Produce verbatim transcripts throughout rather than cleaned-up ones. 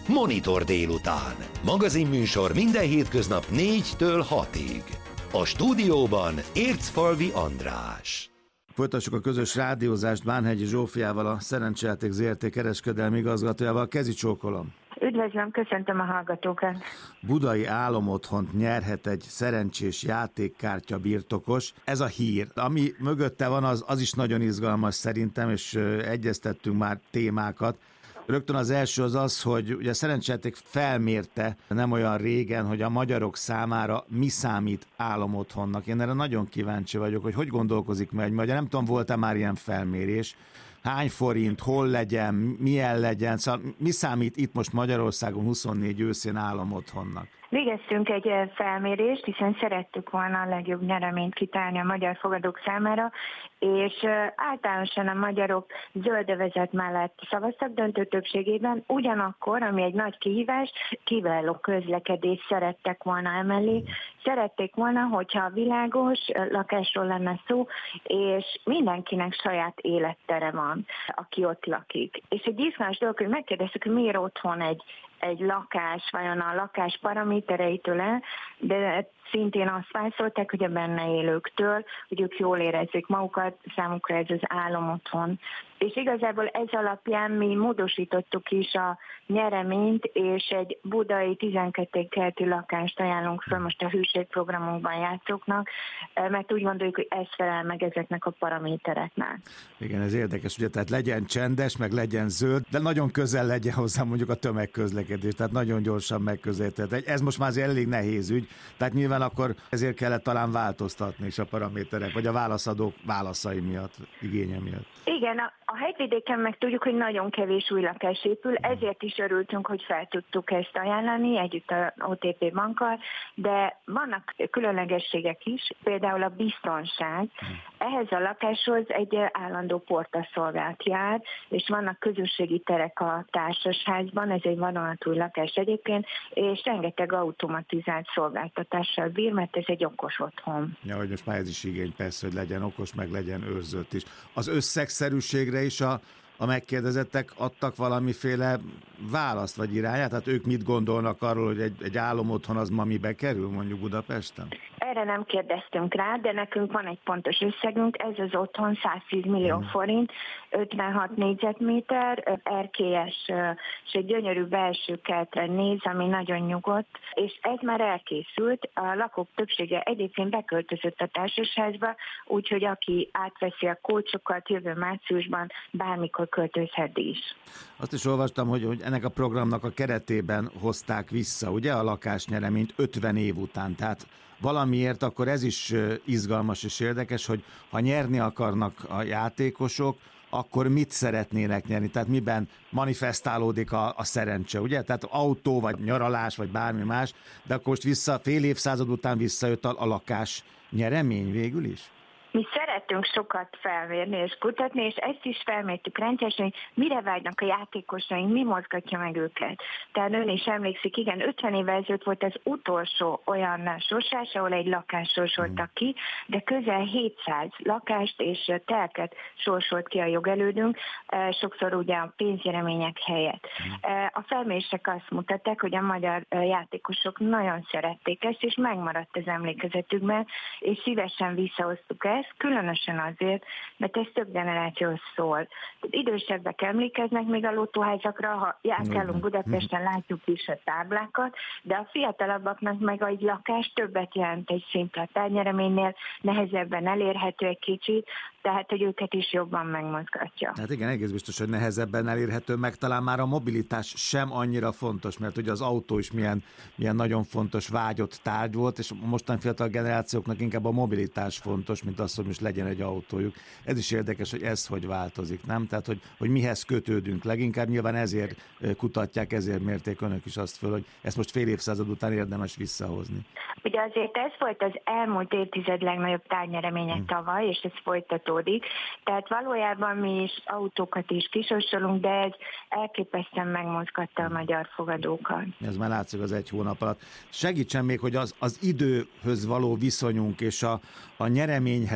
Monitor délután. Magazinműsor minden hétköznap négytől hatig. A stúdióban Ércfalvi András. Folytassuk a közös rádiózást Bánhegyi Zsófiával, a Szerencsejáték zé er té kereskedelmi igazgatójával. Kezi csókolom! Üdvözlöm, köszöntöm a hallgatókat! Budai álomotthont nyerhet egy szerencsés játékkártya birtokos. Ez a hír. Ami mögötte van, az, az is nagyon izgalmas szerintem, és egyeztettünk már témákat. Rögtön az első az az, hogy ugye a Szerencsejáték felmérte nem olyan régen, hogy a magyarok számára mi számít álomotthonnak. Én erre nagyon kíváncsi vagyok, hogy hogy gondolkozik meg egy magyar. Nem tudom, volt-e már ilyen felmérés. Hány forint, hol legyen, milyen legyen, szóval mi számít itt most Magyarországon huszonnégy őszén álomotthonnak? Végeztünk egy felmérést, hiszen szerettük volna a legjobb nyereményt kitálni a magyar fogadók számára, és általánosan a magyarok zöldövezet mellett szavaztak döntő többségében, ugyanakkor, ami egy nagy kihívás, kiváló közlekedést szerettek volna emellé. Szerették volna, hogyha világos lakásról lenne szó, és mindenkinek saját élettere van, aki ott lakik. És egy izgalmas dolog, hogy megkérdeztük, hogy miért otthon egy egy lakás, vajon a lakás paramétereitől el, de szintén azt válaszolták, hogy a benne élőktől, hogy ők jól érezzék magukat, számukra ez az álomotthon. És igazából ez alapján mi módosítottuk is a nyereményt, és egy budai tizenkét kerti lakást ajánlunk fel most a hűségprogramunkban játszóknak, mert úgy gondoljuk, hogy ez felel meg ezeknek a paramétereknek. Igen, ez érdekes, ugye, tehát legyen csendes, meg legyen zöld, de nagyon közel legyen hozzá mondjuk a tömegközlekedés, tehát nagyon gyorsan megközelíthető. Ez most már azért elég nehéz ügy, tehát nyilván akkor ezért kellett talán változtatni is a paraméterek, vagy a válaszadók válaszai miatt, igénye miatt. Igen, a, a hegyvidéken meg tudjuk, hogy nagyon kevés új lakás épül, ezért is örültünk, hogy fel tudtuk ezt ajánlani együtt a o té pé bankkal, de vannak különlegességek is, például a biztonság. Ehhez a lakáshoz egy állandó portaszolgálat jár, és vannak közösségi terek a társasházban, ez egy vadonatúj lakás egyébként, és rengeteg automatizált szolgáltatással bír, mert ez egy okos otthon. Ja, hogy most már ez is igény persze, hogy legyen okos, meg legyen őrzött is. Az összegszerűségre is a, a megkérdezettek adtak valamiféle választ vagy irányát? Tehát ők mit gondolnak arról, hogy egy, egy álomotthon az ma mibe kerül mondjuk Budapesten? Erre nem kérdeztünk rá, de nekünk van egy pontos összegünk, ez az otthon száztíz millió hmm. forint, ötvenhat négyzetméter, erkélyes, és egy gyönyörű belső kertre néz, ami nagyon nyugodt, és ez már elkészült, a lakók többsége egyébként beköltözött a társasházba, úgyhogy aki átveszi a kulcsokat jövő márciusban, bármikor költözhet is. Azt is olvastam, hogy, hogy ennek a programnak a keretében hozták vissza, ugye, a lakásnyereményt ötven év után, tehát valamiért akkor ez is izgalmas és érdekes, hogy ha nyerni akarnak a játékosok, akkor mit szeretnének nyerni? Tehát miben manifestálódik a, a szerencse, ugye? Tehát autó, vagy nyaralás, vagy bármi más, de akkor most vissza, fél évszázad után visszajött a, a lakás nyeremény végül is? Mi szeretünk sokat felmérni és kutatni, és ezt is felmértük rendszeresen, hogy mire vágynak a játékosaink, mi mozgatja meg őket. Tehát ön is emlékszik, igen, ötven évvel ezelőtt volt az utolsó olyan sorsás, ahol egy lakást sorsoltak ki, de közel hétszáz lakást és telket sorsolt ki a jogelődünk, sokszor ugye a pénznyeremények helyett. A felmérések azt mutatták, hogy a magyar játékosok nagyon szerették ezt, és megmaradt az emlékezetükben, és szívesen visszahoztuk ezt, különösen azért, mert ez több generációhoz szól. Idősebbek emlékeznek még a lottóházakra, ha járkálunk Budapesten, látjuk is a táblákat, de a fiatalabbaknak meg egy lakás többet jelent egy szimpla tárgynyereménynél, nehezebben elérhető egy kicsit, tehát hogy őket is jobban megmozgatja. Hát igen, egész biztos, hogy nehezebben elérhető, meg talán már a mobilitás sem annyira fontos, mert ugye az autó is milyen, milyen nagyon fontos vágyott tárgy volt, és mostani fiatal generációknak inkább a mobilitás fontos, mint az, hogy most legyen egy autójuk. Ez is érdekes, hogy ez hogy változik, nem? Tehát, hogy, hogy mihez kötődünk. Leginkább nyilván ezért kutatják, ezért mérték önök is azt föl, hogy ezt most fél évszázad után érdemes visszahozni. Ugye azért ez volt az elmúlt évtized legnagyobb tárgynyeremények hmm. tavaly, és ez folytatódik. Tehát valójában mi is autókat is kisorsolunk, de ez elképesztően megmozgatta a magyar fogadókat. Ez már látszik az egy hónap alatt. Segítsen még, hogy az, az időhöz való viszonyunk és a, a nyereményhez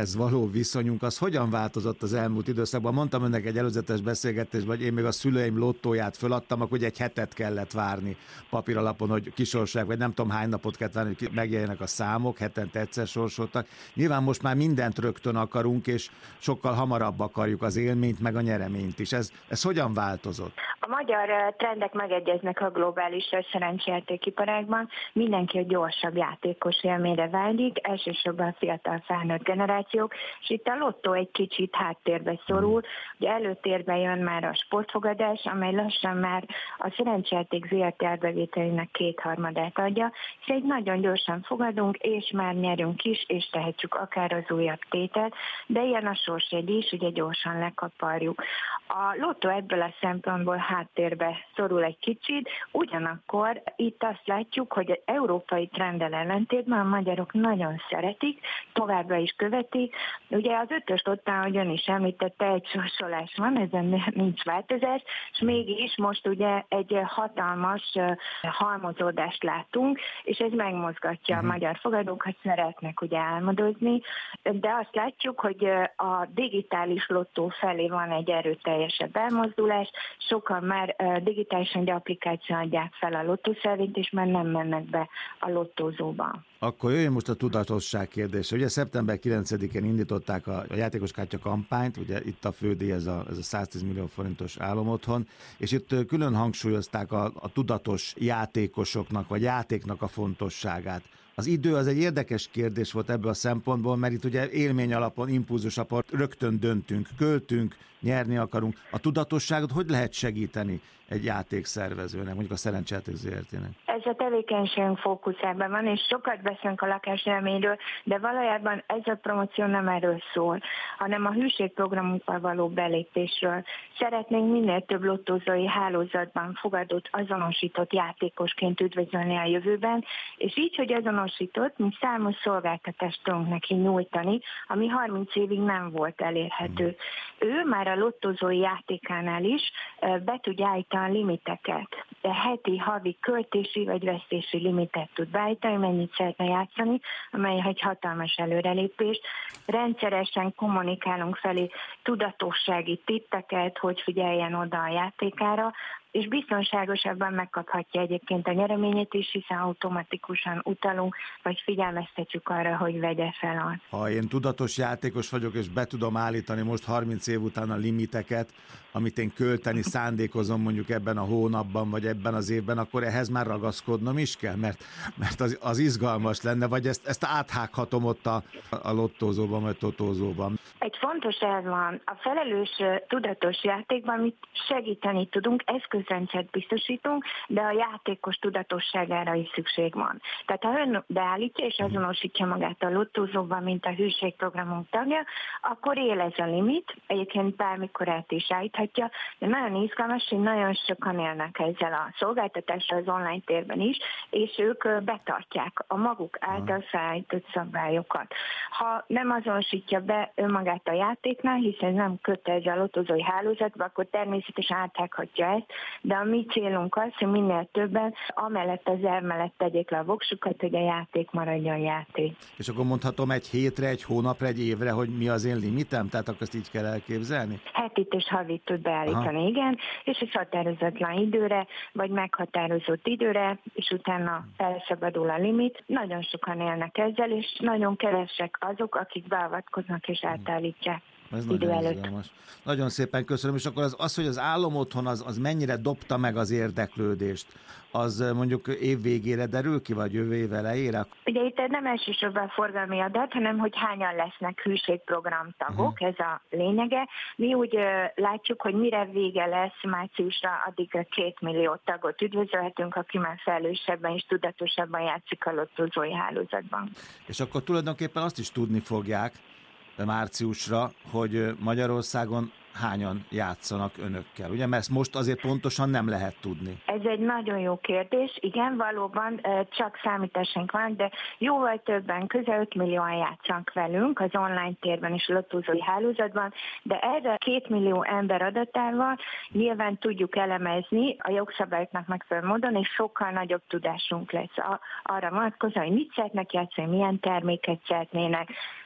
nyereményhez való viszonyunk, az hogyan változott az elmúlt időszakban? Mondtam önnek egy előzetes beszélgetésben, hogy én még a szüleim lottóját föladtam, akkor hogy egy hetet kellett várni papíralapon, hogy kisorsolják, vagy nem tudom hány napot kellett várni, hogy megjelenjenek a számok, hetente egyszer sorsoltak. Nyilván most már mindent rögtön akarunk, és sokkal hamarabb akarjuk az élményt, meg a nyereményt is. Ez, ez hogyan változott? A magyar trendek megegyeznek a globális szerencsejátékiparágban. Mindenki a gyorsabb játékos élményre vágyik, elsősorban a fiatal felnőtt generációk, és itt a lottó egy kicsit háttérbe szorul. Ugye előtérbe jön már a sportfogadás, amely lassan már a szerencsejáték zé er té árbevételének kétharmadát adja, és egy nagyon gyorsan fogadunk, és már nyerünk is, és tehetjük akár az újabb tételt, de ilyen a sorsjegy is, ugye gyorsan lekaparjuk. A lottó ebből a szempontból háttérbe szorul egy kicsit, ugyanakkor itt azt látjuk, hogy az európai trenddel ellentétben a magyarok nagyon szeretik, továbbra is követik. Ugye az ötös lottán, ahogy ön is említette, egy sorsolás van, ezen nincs változás, és mégis most ugye egy hatalmas halmozódást látunk, és ez megmozgatja a magyar fogadókat, szeretnek ugye álmodozni, de azt látjuk, hogy a digitális lottó felé van egy erőteljesebb elmozdulás, sokan már digitálisan egy applikáción adják fel a lottószervényt, és már nem mennek be a lottózóba. Akkor jöjjön most a tudatosság kérdése. Ugye szeptember kilencedikén indították a, a játékoskártya kampányt, ugye itt a fődíj, ez a, ez a száztíz millió forintos álomotthon, és itt külön hangsúlyozták a, a tudatos játékosoknak, vagy játéknak a fontosságát. Az idő az egy érdekes kérdés volt ebből a szempontból, mert itt ugye élmény alapon, impulzus alapon rögtön döntünk, költünk, nyerni akarunk. A tudatosságot hogy lehet segíteni egy játékszervezőnek, mondjuk a szerencsejáték zé er té-nek? Ez a tevékenységünk fókuszában van, és sokat beszélünk a lakásélményről, de valójában ez a promóció nem erről szól, hanem a hűségprogramunkban való belépésről. Szeretnénk minél több lottózói hálózatban fogadott, azonosított játékosként üdvözölni a jövőben, és így, hogy azonosított, mi számos szolgáltatást tudunk neki nyújtani, ami harminc évig nem volt elérhető. Ő már a lottózói játékánál is be tudja állítani a limiteket. De heti, havi költési vagy vesztési limitet tud beállítani, mennyit szeretne játszani, amely egy hatalmas előrelépés. Rendszeresen kommunikálunk felé tudatossági tippeket, hogy figyeljen oda a játékára, és biztonságosabban megkaphatja egyébként a nyereményét is, hiszen automatikusan utalunk, vagy figyelmeztetjük arra, hogy vegye fel azt. Ha én tudatos játékos vagyok, és be tudom állítani most harminc év után a limiteket, amit én költeni szándékozom mondjuk ebben a hónapban, vagy ebben az évben, akkor ehhez már ragaszkodnom is kell, mert, mert az, az izgalmas lenne, vagy ezt, ezt áthághatom ott a, a lottózóban, vagy totózóban. Egy fontos elv van. A felelős tudatos játékban mit segíteni tudunk, eszközrendszert biztosítunk, de a játékos tudatosságára is szükség van. Tehát ha ön beállítja és azonosítja magát a lottózóban, mint a hűségprogramunk tagja, akkor él ez a limit, egyébként bármikor át is állíthatja, de nagyon izgalmas, hogy nagyon sokan élnek ezzel a szolgáltatással az online térben is, és ők betartják a maguk által felállított szabályokat. Ha nem azonosítja be önmagát a játéknál, hiszen nem kötelező a lottózói hálózatba, akkor természetesen áthághatja ezt, de a mi célunk az, hogy minél többen amellett az elv mellett tegyék le a voksukat, hogy a játék maradjon játék. És akkor mondhatom egy hétre, egy hónapra, egy évre, hogy mi az én limitem? Tehát akkor ezt így kell elképzelni? Hetit és havit tud beállítani, aha, igen, és ez határozatlan időre, vagy meghatározott időre, és utána felszabadul a limit. Nagyon sokan élnek ezzel, és nagyon kevesek azok, akik beavatkoznak és átállítják. Ez nagyon izgalmas. Nagyon szépen köszönöm, és akkor az, az hogy az álomotthon az, az mennyire dobta meg az érdeklődést, az mondjuk év végére derül ki, vagy jövő év elejére? Ugye itt nem elsősorban forgalmi adat, hanem hogy hányan lesznek hűségprogram tagok, uh-huh. ez a lényege. Mi úgy uh, látjuk, hogy mire vége lesz márciusra, addigra két millió tagot üdvözölhetünk, aki már felelősebben és tudatosabban játszik a lottózói hálózatban. És akkor tulajdonképpen azt is tudni fogják márciusra, hogy Magyarországon hányan játszanak önökkel, ugye? Mert ezt most azért pontosan nem lehet tudni. Ez egy nagyon jó kérdés, igen, valóban csak számításunk van, de jóval többen, közel öt millióan játszanak velünk az online térben és a lottózói hálózatban, de erre két millió ember adatával nyilván tudjuk elemezni a jogszabályoknak megfelelő módon, és sokkal nagyobb tudásunk lesz arra vonatkozóan, hogy mit szeretnek játszani, milyen terméket szeretnének,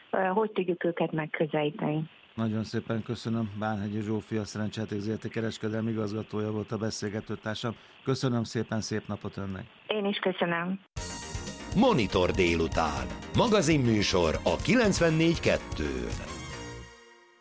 hogy tudjuk őket megközelíteni. Nagyon szépen köszönöm. Bánhegyi Zsófia, Szerencsejáték zé er té kereskedelmi igazgatója volt a beszélgetőtársam. Köszönöm szépen, szép napot önnek. Én is köszönöm. Monitor délután. Magazinműsor a kilencvennégy kettőn.